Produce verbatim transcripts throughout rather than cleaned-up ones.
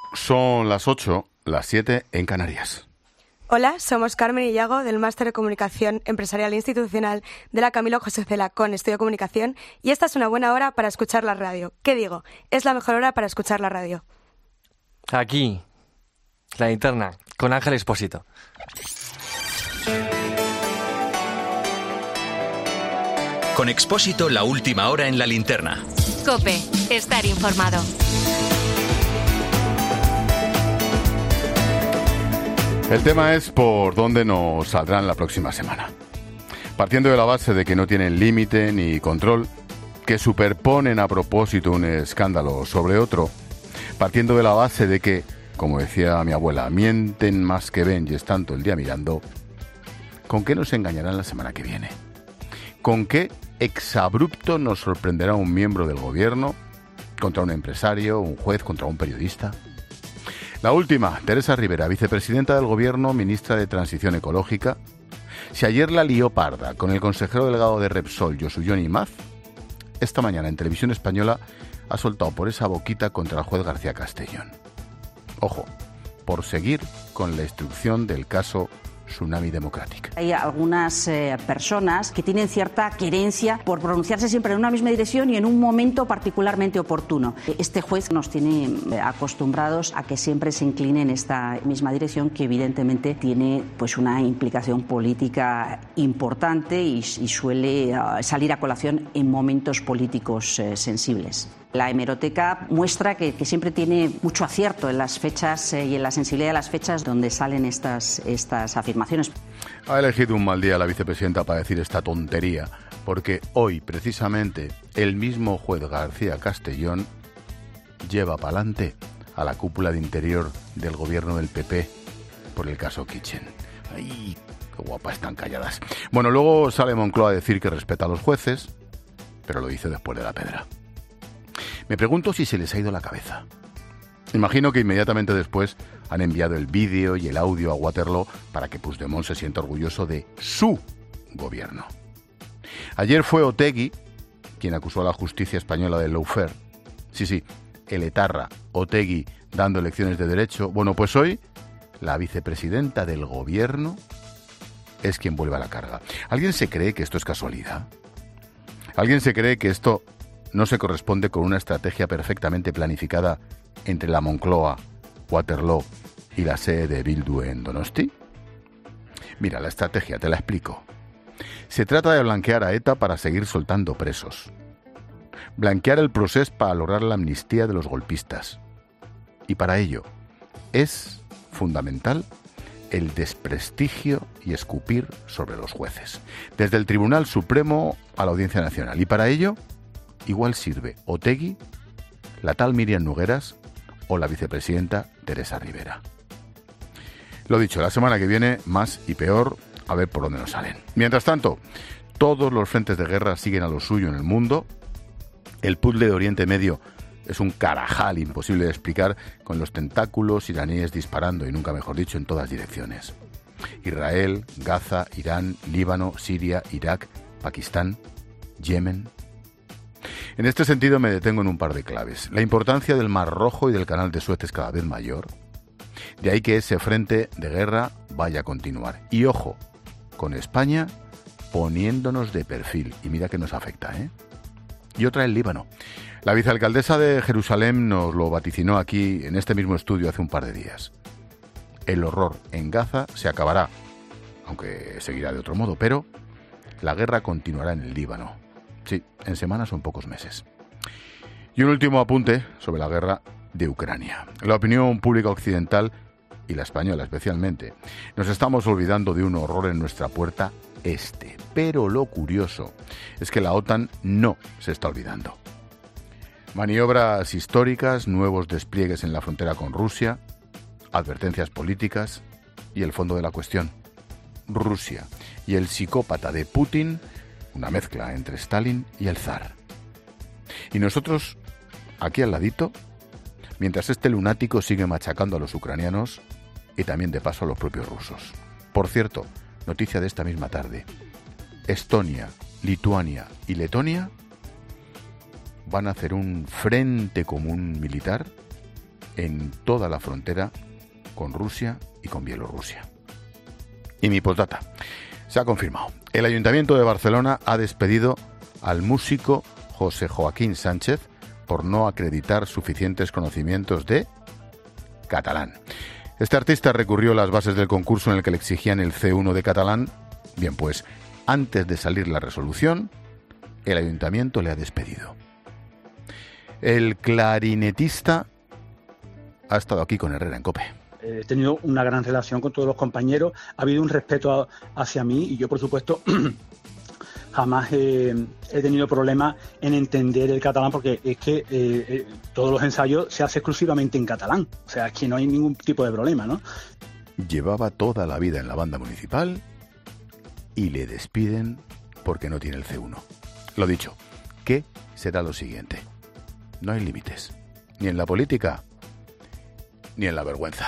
Son las ocho, las siete en Canarias. Hola, somos Carmen y Yago del Máster de Comunicación Empresarial e Institucional de la Camilo José Cela con Estudio de Comunicación y esta es una buena hora para escuchar la radio. ¿Qué digo? Es la mejor hora para escuchar la radio. Aquí, la linterna, con Ángel Expósito. Con Expósito, la última hora en la linterna. COPE, estar informado. El tema es por dónde nos saldrán la próxima semana. Partiendo de la base de que no tienen límite ni control, que superponen a propósito un escándalo sobre otro, partiendo de la base de que, como decía mi abuela, mienten más que ven y están todo el día mirando, ¿con qué nos engañarán la semana que viene? ¿Con qué exabrupto nos sorprenderá un miembro del gobierno contra un empresario, un juez, contra un periodista? La última, Teresa Rivera, vicepresidenta del Gobierno, ministra de Transición Ecológica. Si ayer la lió parda con el consejero delegado de Repsol, Josué Imaz, esta mañana en Televisión Española ha soltado por esa boquita contra el juez García Castellón. Ojo, por seguir con la instrucción del caso Tsunami Democratic. Hay algunas eh, personas que tienen cierta querencia por pronunciarse siempre en una misma dirección y en un momento particularmente oportuno. Este juez nos tiene eh, acostumbrados a que siempre se incline en esta misma dirección, que evidentemente tiene pues una implicación política importante y, y suele uh, salir a colación en momentos políticos eh, sensibles. La hemeroteca muestra que, que siempre tiene mucho acierto en las fechas eh, y en la sensibilidad de las fechas donde salen estas, estas afirmaciones. Ha elegido un mal día la vicepresidenta para decir esta tontería, porque hoy, precisamente, el mismo juez García Castellón lleva para adelante a la cúpula de interior del gobierno del P P por el caso Kitchen. ¡Ay, qué guapas están calladas! Bueno, luego sale Moncloa a decir que respeta a los jueces, pero lo dice después de la pedra. Me pregunto si se les ha ido la cabeza. Imagino que inmediatamente después han enviado el vídeo y el audio a Waterloo para que Puigdemont se sienta orgulloso de su gobierno. Ayer fue Otegi quien acusó a la justicia española de lawfare. Sí, sí, el etarra Otegi dando lecciones de derecho. Bueno, pues hoy la vicepresidenta del gobierno es quien vuelve a la carga. ¿Alguien se cree que esto es casualidad? ¿Alguien se cree que esto no se corresponde con una estrategia perfectamente planificada entre la Moncloa, Waterloo y la sede de Bildu en Donosti? Mira, la estrategia, te la explico. Se trata de blanquear a ETA para seguir soltando presos. Blanquear el proceso para lograr la amnistía de los golpistas. Y para ello es fundamental el desprestigio y escupir sobre los jueces. Desde el Tribunal Supremo a la Audiencia Nacional. Y para ello igual sirve Otegi, la tal Miriam Nogueras o la vicepresidenta Teresa Rivera. Lo dicho, la semana que viene, más y peor, a ver por dónde nos salen. Mientras tanto, todos los frentes de guerra siguen a lo suyo en el mundo. El puzzle de Oriente Medio es un carajal imposible de explicar, con los tentáculos iraníes disparando, y nunca mejor dicho, en todas direcciones. Israel, Gaza, Irán, Líbano, Siria, Irak, Pakistán, Yemen. En este sentido me detengo en un par de claves. La importancia del Mar Rojo y del Canal de Suez es cada vez mayor. De ahí que ese frente de guerra vaya a continuar. Y ojo, con España poniéndonos de perfil. Y mira que nos afecta, ¿eh? Y otra, el Líbano. La vicealcaldesa de Jerusalén nos lo vaticinó aquí en este mismo estudio hace un par de días. El horror en Gaza se acabará, aunque seguirá de otro modo, pero la guerra continuará en el Líbano. Sí, en semanas o en pocos meses. Y un último apunte sobre la guerra de Ucrania. La opinión pública occidental, y la española especialmente, nos estamos olvidando de un horror en nuestra puerta este. Pero lo curioso es que la OTAN no se está olvidando. Maniobras históricas, nuevos despliegues en la frontera con Rusia, advertencias políticas y el fondo de la cuestión. Rusia y el psicópata de Putin, una mezcla entre Stalin y el zar. Y nosotros, aquí al ladito, mientras este lunático sigue machacando a los ucranianos y también de paso a los propios rusos. Por cierto, noticia de esta misma tarde. Estonia, Lituania y Letonia van a hacer un frente común militar en toda la frontera con Rusia y con Bielorrusia. Y mi postdata. Se ha confirmado. El Ayuntamiento de Barcelona ha despedido al músico José Joaquín Sánchez por no acreditar suficientes conocimientos de catalán. Este artista recurrió a las bases del concurso en el que le exigían el ce uno de catalán. Bien, pues antes de salir la resolución, el ayuntamiento le ha despedido. El clarinetista ha estado aquí con Herrera en COPE. He tenido una gran relación con todos los compañeros, ha habido un respeto a, hacia mí y yo, por supuesto, jamás he, he tenido problemas en entender el catalán porque es que eh, eh, todos los ensayos se hacen exclusivamente en catalán. O sea, es que no hay ningún tipo de problema, ¿no? Llevaba toda la vida en la banda municipal y le despiden porque no tiene el ce uno. Lo dicho, ¿qué será lo siguiente? No hay límites, ni en la política, ni en la vergüenza.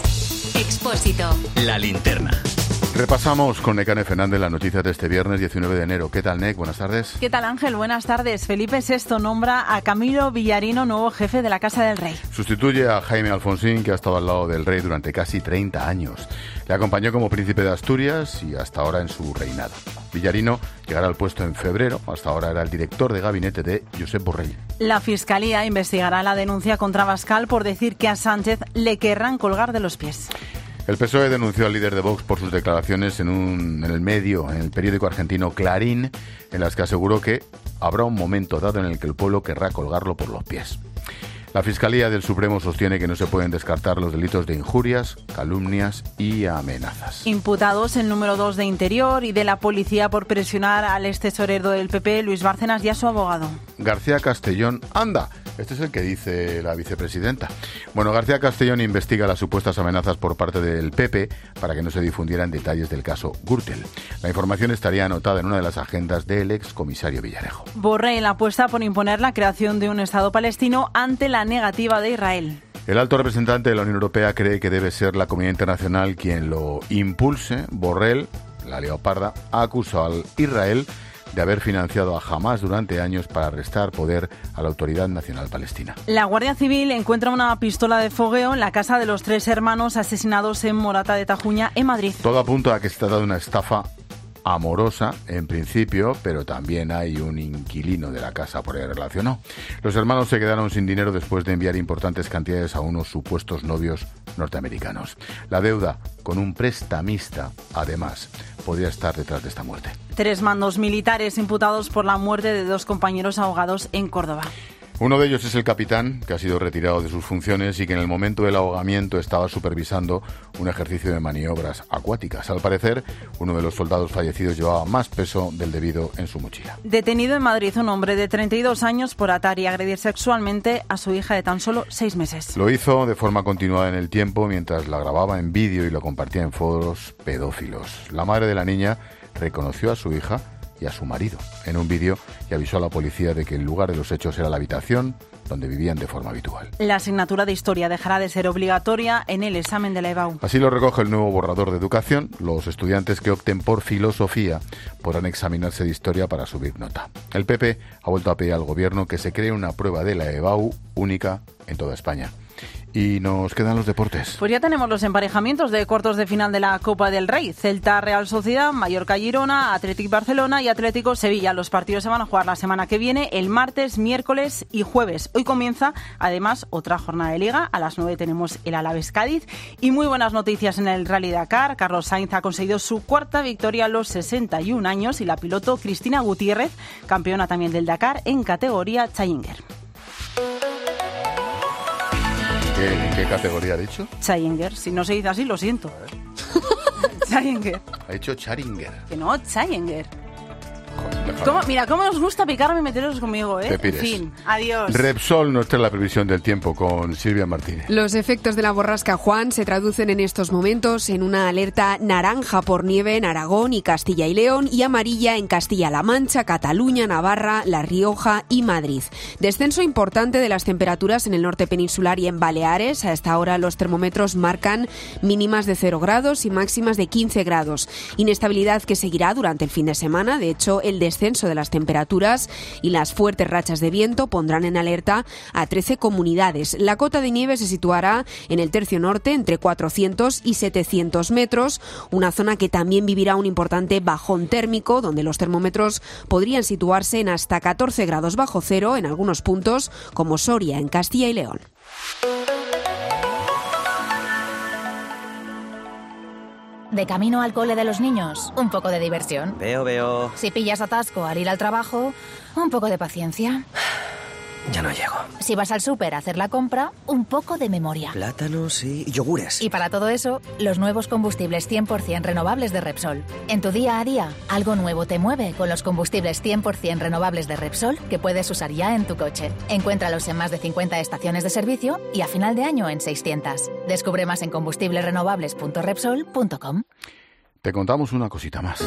Expósito. La linterna. Repasamos con Nekane Fernández las noticias de este viernes diecinueve de enero. ¿Qué tal, Nek? Buenas tardes. ¿Qué tal, Ángel? Buenas tardes. Felipe sexto nombra a Camilo Villarino nuevo jefe de la Casa del Rey. Sustituye a Jaime Alfonsín, que ha estado al lado del rey durante casi treinta años. Le acompañó como príncipe de Asturias y hasta ahora en su reinado. Villarino llegará al puesto en febrero. Hasta ahora era el director de gabinete de Josep Borrell. La Fiscalía investigará la denuncia contra Abascal por decir que a Sánchez le querrán colgar de los pies. El P S O E denunció al líder de Vox por sus declaraciones en, un, en el medio, en el periódico argentino Clarín, en las que aseguró que habrá un momento dado en el que el pueblo querrá colgarlo por los pies. La Fiscalía del Supremo sostiene que no se pueden descartar los delitos de injurias, calumnias y amenazas. Imputados el número dos de Interior y de la Policía por presionar al ex tesorero del P P, Luis Bárcenas, y a su abogado. García Castellón, ¡anda! Este es el que dice la vicepresidenta. Bueno, García Castellón investiga las supuestas amenazas por parte del P P para que no se difundieran detalles del caso Gürtel. La información estaría anotada en una de las agendas del ex comisario Villarejo. Borrell apuesta por imponer la creación de un Estado palestino ante la negativa de Israel. El alto representante de la Unión Europea cree que debe ser la comunidad internacional quien lo impulse. Borrell, la leoparda, ha acusado al Israel de haber financiado a Hamás durante años para restar poder a la Autoridad Nacional Palestina. La Guardia Civil encuentra una pistola de fogueo en la casa de los tres hermanos asesinados en Morata de Tajuña, en Madrid. Todo apunta a que se trata de una estafa amorosa, en principio, pero también hay un inquilino de la casa por ahí relacionado. Los hermanos se quedaron sin dinero después de enviar importantes cantidades a unos supuestos novios norteamericanos. La deuda con un prestamista, además, podría estar detrás de esta muerte. Tres mandos militares imputados por la muerte de dos compañeros ahogados en Córdoba. Uno de ellos es el capitán, que ha sido retirado de sus funciones y que en el momento del ahogamiento estaba supervisando un ejercicio de maniobras acuáticas. Al parecer, uno de los soldados fallecidos llevaba más peso del debido en su mochila. Detenido en Madrid un hombre de treinta y dos años por atar y agredir sexualmente a su hija de tan solo seis meses. Lo hizo de forma continuada en el tiempo mientras la grababa en vídeo y lo compartía en foros pedófilos. La madre de la niña reconoció a su hija y a su marido en un vídeo y avisó a la policía de que el lugar de los hechos era la habitación donde vivían de forma habitual. La asignatura de Historia dejará de ser obligatoria en el examen de la EBAU. Así lo recoge el nuevo borrador de Educación. Los estudiantes que opten por Filosofía podrán examinarse de Historia para subir nota. El P P ha vuelto a pedir al Gobierno que se cree una prueba de la EBAU única en toda España. Y nos quedan los deportes. Pues ya tenemos los emparejamientos de cuartos de final de la Copa del Rey. Celta Real Sociedad, Mallorca Girona, Athletic Barcelona y Atlético Sevilla. Los partidos se van a jugar la semana que viene, el martes, miércoles y jueves. Hoy comienza, además, otra jornada de Liga. A las nueve tenemos el Alavés Cádiz. Y muy buenas noticias en el Rally Dakar. Carlos Sainz ha conseguido su cuarta victoria a los sesenta y un años y la piloto Cristina Gutiérrez, campeona también del Dakar en categoría Challenger. ¿Qué, ¿En qué categoría ha dicho? Challenger. Si no se dice así, lo siento. Challenger. Ha dicho Challenger. Que no, Challenger. ¿Cómo? Mira, cómo os gusta picarme y meteros conmigo, ¿eh? Te pires. En fin, adiós. Repsol nos trae la previsión del tiempo con Silvia Martínez. Los efectos de la borrasca Juan se traducen en estos momentos en una alerta naranja por nieve en Aragón y Castilla y León y amarilla en Castilla-La Mancha, Cataluña, Navarra, La Rioja y Madrid. Descenso importante de las temperaturas en el norte peninsular y en Baleares. A esta hora los termómetros marcan mínimas de cero grados y máximas de quince grados. Inestabilidad que seguirá durante el fin de semana. De hecho, el descenso descenso de las temperaturas y las fuertes rachas de viento pondrán en alerta a trece comunidades. La cota de nieve se situará en el tercio norte entre cuatrocientos y setecientos metros, una zona que también vivirá un importante bajón térmico, donde los termómetros podrían situarse en hasta catorce grados bajo cero en algunos puntos, como Soria, en Castilla y León. De camino al cole de los niños, un poco de diversión. Veo, veo. Si pillas atasco al ir al trabajo, un poco de paciencia. Ya no llego. Si vas al súper a hacer la compra, un poco de memoria. Plátanos y yogures. Y para todo eso, los nuevos combustibles cien por ciento renovables de Repsol. En tu día a día, algo nuevo te mueve con los combustibles cien por ciento renovables de Repsol que puedes usar ya en tu coche. Encuéntralos en más de cincuenta estaciones de servicio y a final de año en seiscientas. Descubre más en combustibles renovables punto repsol punto com. Te contamos una cosita más.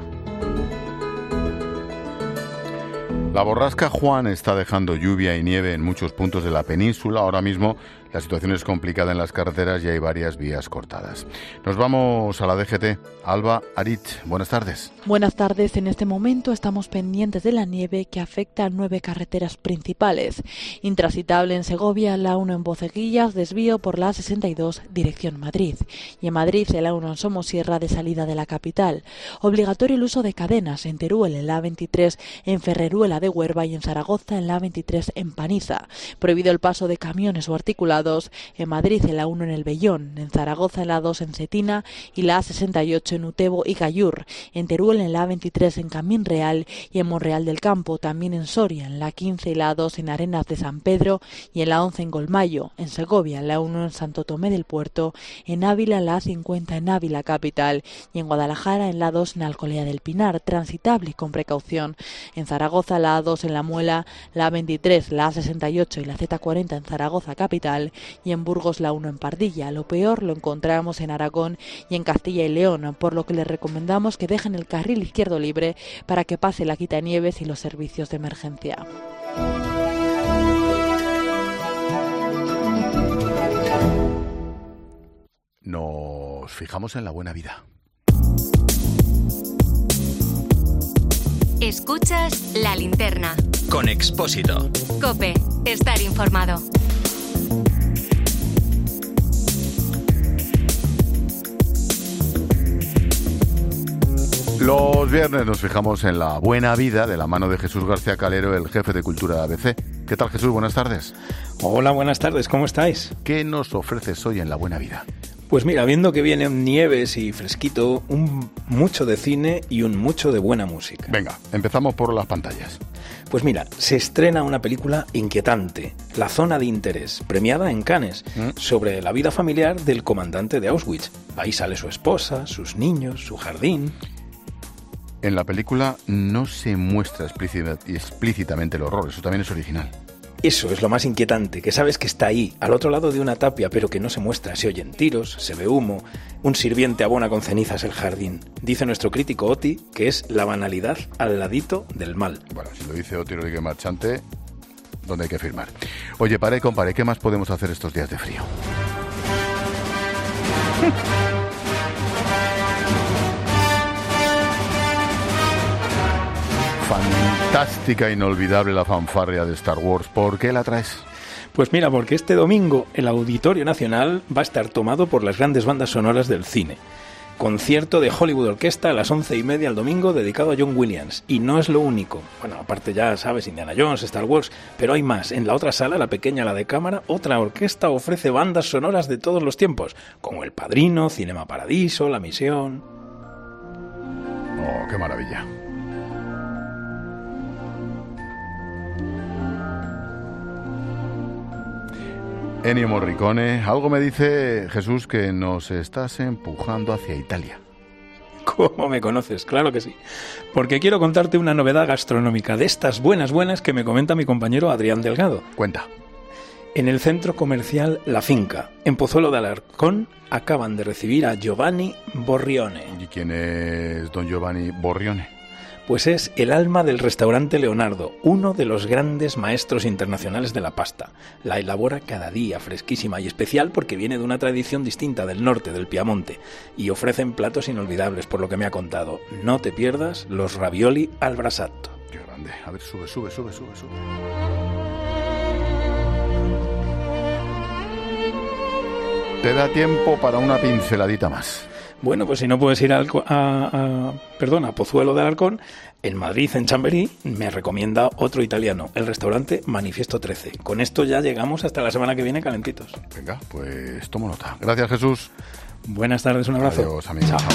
La borrasca Juan está dejando lluvia y nieve en muchos puntos de la península. Ahora mismo la situación es complicada en las carreteras y hay varias vías cortadas. Nos vamos a la D G T. Alba Arit, buenas tardes. Buenas tardes. En este momento estamos pendientes de la nieve que afecta a nueve carreteras principales. Intransitable en Segovia, la uno en Boceguillas, desvío por la A sesenta y dos, dirección Madrid. Y en Madrid, la uno en Somosierra, de salida de la capital. Obligatorio el uso de cadenas en Teruel, en la A veintitrés, en Ferreruela de Huerva y en Zaragoza, en la A veintitrés, en Paniza. Prohibido el paso de camiones o articulados en Madrid, en la uno en El Vellón, en Zaragoza, en la dos en Cetina y la A sesenta y ocho en Utebo y Gallur, en Teruel, en la A veintitrés, en Camín Real y en Monreal del Campo, también en Soria, en la quince y la dos en Arenas de San Pedro y en la once en Golmayo, en Segovia, en la uno en Santo Tomé del Puerto, en Ávila, en la A cincuenta en Ávila capital y en Guadalajara, en la dos en Alcolea del Pinar, transitable y con precaución, en Zaragoza, la A dos en La Muela, la A veintitrés, la A sesenta y ocho y la Z cuarenta en Zaragoza capital y en Burgos la uno en Pardilla. Lo peor lo encontramos en Aragón y en Castilla y León, por lo que les recomendamos que dejen el carril izquierdo libre para que pase la quitanieves y los servicios de emergencia. Nos fijamos en la buena vida. Escuchas La Linterna. Con Expósito. COPE. Estar informado. Los viernes nos fijamos en la buena vida de la mano de Jesús García Calero, el jefe de cultura de A B C. ¿Qué tal, Jesús? Buenas tardes. Hola, buenas tardes. ¿Cómo estáis? ¿Qué nos ofreces hoy en la buena vida? Pues mira, viendo que vienen nieves y fresquito, un mucho de cine y un mucho de buena música. Venga, empezamos por las pantallas. Pues mira, se estrena una película inquietante, La zona de interés, premiada en Cannes, ¿Mm? sobre la vida familiar del comandante de Auschwitz. Ahí sale su esposa, sus niños, su jardín. En la película no se muestra explícitamente el horror, eso también es original. Eso es lo más inquietante, que sabes que está ahí, al otro lado de una tapia, pero que no se muestra. Se oyen tiros, se ve humo, un sirviente abona con cenizas el jardín. Dice nuestro crítico Oti que es la banalidad al ladito del mal. Bueno, si lo dice Oti Rodríguez Marchante, ¿dónde hay que firmar? Oye, para y compare, ¿qué más podemos hacer estos días de frío? Fantástica, inolvidable la fanfarria de Star Wars. ¿Por qué la traes? Pues mira, porque este domingo el Auditorio Nacional va a estar tomado por las grandes bandas sonoras del cine. Concierto de Hollywood Orquesta a las once y media el domingo dedicado a John Williams. Y no es lo único. Bueno, aparte ya sabes, Indiana Jones, Star Wars, pero hay más. En la otra sala, la pequeña, la de cámara, otra orquesta ofrece bandas sonoras de todos los tiempos, como El Padrino, Cinema Paradiso, La Misión. Oh, qué maravilla. Ennio Morricone, algo me dice, Jesús, que nos estás empujando hacia Italia. ¿Cómo me conoces? Claro que sí. Porque quiero contarte una novedad gastronómica de estas buenas buenas que me comenta mi compañero Adrián Delgado. Cuenta. En el centro comercial La Finca, en Pozuelo de Alarcón, acaban de recibir a Giovanni Borrione. ¿Y quién es don Giovanni Borrione? Pues es el alma del restaurante Leonardo, uno de los grandes maestros internacionales de la pasta. La elabora cada día, fresquísima y especial porque viene de una tradición distinta del norte, del Piamonte, y ofrecen platos inolvidables, por lo que me ha contado. No te pierdas los ravioli al brasato. Qué grande. A ver, sube, sube, sube, sube, sube. Te da tiempo para una pinceladita más. Bueno, pues si no puedes ir a, a, a, perdón, a Pozuelo de Alarcón, en Madrid, en Chamberí, me recomienda otro italiano, el restaurante Manifiesto trece. Con esto ya llegamos hasta la semana que viene calentitos. Venga, pues tomo nota. Gracias, Jesús. Buenas tardes, un abrazo. Adiós, amigos. Chao.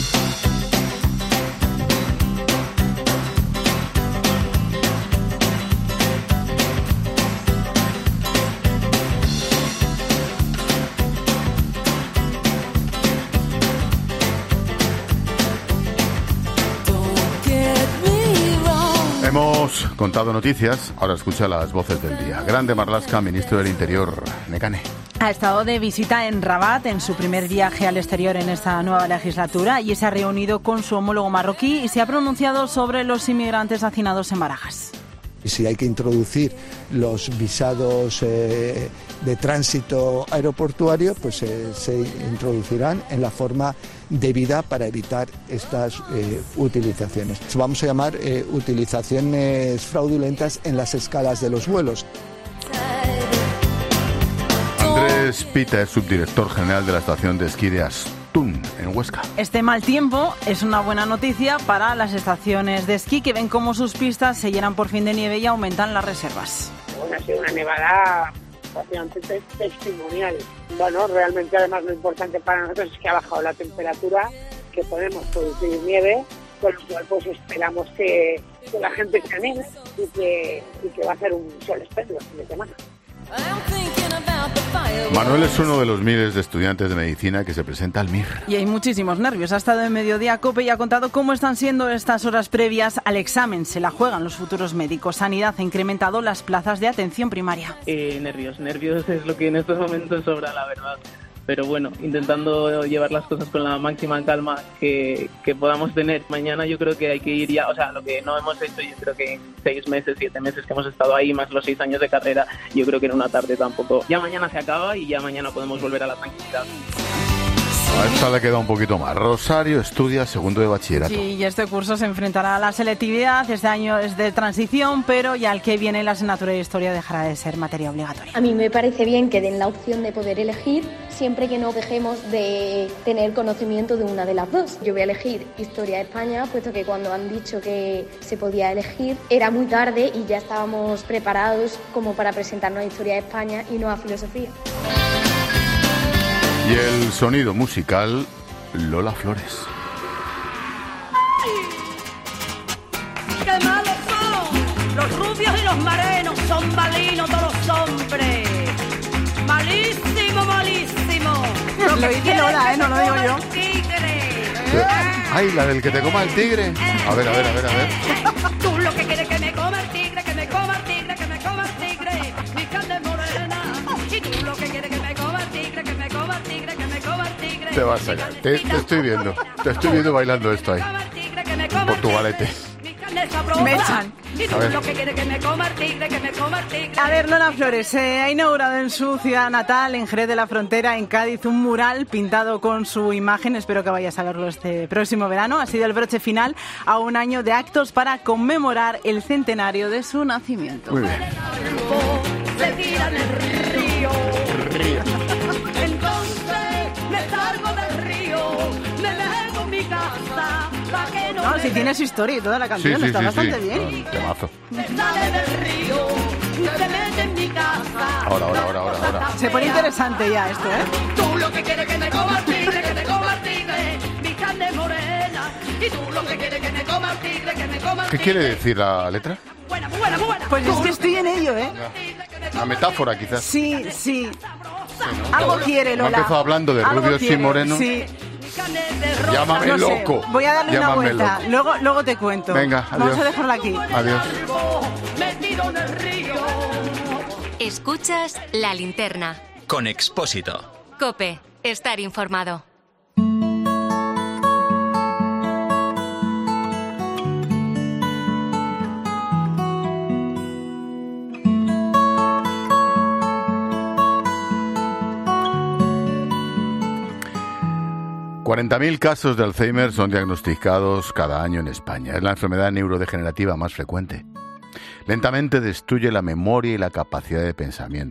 Hemos contado noticias, ahora escucha las voces del día. Grande Marlaska, ministro del Interior, Nekane. Ha estado de visita en Rabat en su primer viaje al exterior en esta nueva legislatura y se ha reunido con su homólogo marroquí y se ha pronunciado sobre los inmigrantes hacinados en Barajas. Si hay que introducir los visados eh, de tránsito aeroportuario, pues eh, se introducirán en la forma debida para evitar estas eh, utilizaciones. Vamos a llamar eh, utilizaciones fraudulentas en las escalas de los vuelos. Andrés Pita es subdirector general de la estación de esquí de Astún, en Huesca. Este mal tiempo es una buena noticia para las estaciones de esquí que ven cómo sus pistas se llenan por fin de nieve y aumentan las reservas. Bueno, ha sido una nevada bastante testimonial. Bueno, realmente además lo importante para nosotros es que ha bajado la temperatura, que podemos producir nieve, con lo cual pues esperamos que, que la gente se anime y que, y que va a ser un sol espléndido el fin de semana. Manuel es uno de los miles de estudiantes de medicina que se presenta al M I R. Y hay muchísimos nervios. Ha estado en Mediodía COPE y ha contado cómo están siendo estas horas previas al examen. Se la juegan los futuros médicos. Sanidad ha incrementado las plazas de atención primaria. Eh, nervios, nervios es lo que en estos momentos sobra, la verdad. Pero bueno, intentando llevar las cosas con la máxima calma que, que podamos tener. Mañana yo creo que hay que ir ya, o sea, lo que no hemos hecho, yo creo que en seis meses, siete meses que hemos estado ahí, más los seis años de carrera, yo creo que en una tarde tampoco. Ya mañana se acaba y ya mañana podemos volver a la tranquilidad. A esta le queda un poquito más. Rosario estudia segundo de bachillerato. Sí, y este curso se enfrentará a la selectividad. Este año es de transición, pero ya el que viene la asignatura de historia dejará de ser materia obligatoria. A mí me parece bien que den la opción de poder elegir, siempre que no dejemos de tener conocimiento de una de las dos. Yo voy a elegir historia de España, puesto que cuando han dicho que se podía elegir era muy tarde y ya estábamos preparados como para presentarnos a historia de España y no a filosofía. Y el sonido musical, Lola Flores. ¡Qué malos son! Los rubios y los morenos son malinos todos los hombres. Malísimo, malísimo. Lo, lo dice Lola, ¿eh? No lo digo yo. Ay, la del que te coma el tigre. A ver, a ver, a ver, a ver. Tú lo que quieres que me coma el tigre, que me coma el tigre, que me coma el tigre. Mi carne morena. Y tú lo que quieres que me coma el tigre, que me coma el tigre, que me coma el tigre. Te vas a sacar. Te, te estoy viendo. Te estoy viendo bailando esto ahí. Portugalete. Me echan. A ver. A ver, Lola Flores eh, ha inaugurado en su ciudad natal, en Jerez de la Frontera, en Cádiz, un mural pintado con su imagen. Espero que vayas a verlo este próximo verano. Ha sido el broche final a un año de actos para conmemorar el centenario de su nacimiento. Muy bien. Se tira en el río. Río. Entonces me salgo del río, me meto en mi casa. No, si tiene su historia y toda la canción, sí, sí, está sí, bastante sí. bien. No, temazo. Me sale del río, se mete en mi casa. Ahora, ahora, ahora, ahora, ahora. Se pone interesante ya esto, ¿eh? Tú lo que quieres que me coma el tigre, que me coma el tigre, mi carne morena. Y tú lo que quieres que me coma el tigre, que me coma el tigre. ¿Qué quiere decir la letra? Buena, buena, buena. Pues es que estoy en ello, ¿eh? Una metáfora, quizás. Sí, sí. Algo quiere, Lola. Ha empezado hablando de Algo rubios y quiere, morenos. Sí. Llámame No sé, loco. voy a darle Llámame una vuelta. loco. Luego, luego te cuento. Venga, adiós. Vamos a dejarla aquí. Adiós. Metido en el río. Escuchas La Linterna. Con Expósito. COPE. Estar informado. cuarenta mil casos de Alzheimer son diagnosticados cada año en España. Es la enfermedad neurodegenerativa más frecuente. Lentamente destruye la memoria y la capacidad de pensamiento.